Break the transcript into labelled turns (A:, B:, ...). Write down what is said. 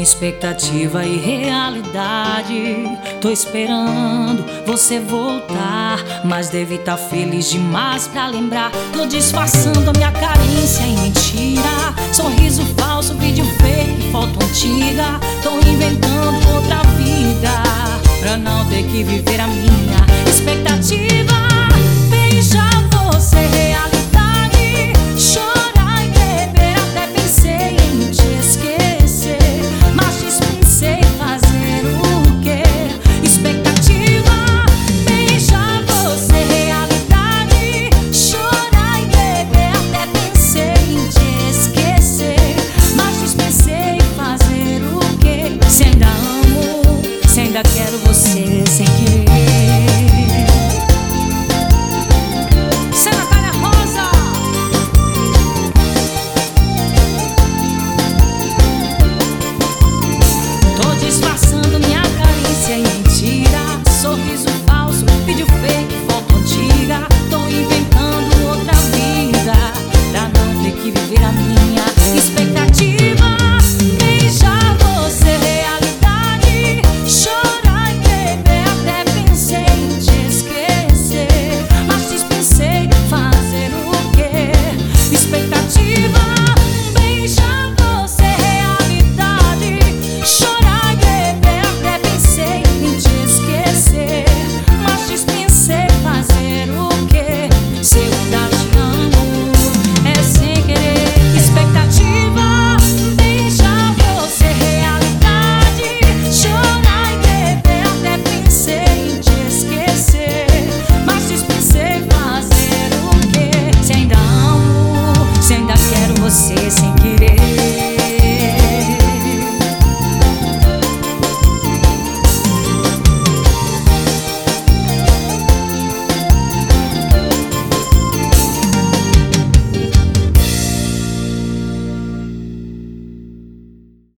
A: Expectativa e realidade, tô esperando você voltar, mas deve tá feliz demais pra lembrar. Tô disfarçando a minha carência em mentira, sorriso falso, vídeo fake, foto antiga. Tô inventando outra vida pra não ter que viver a minha.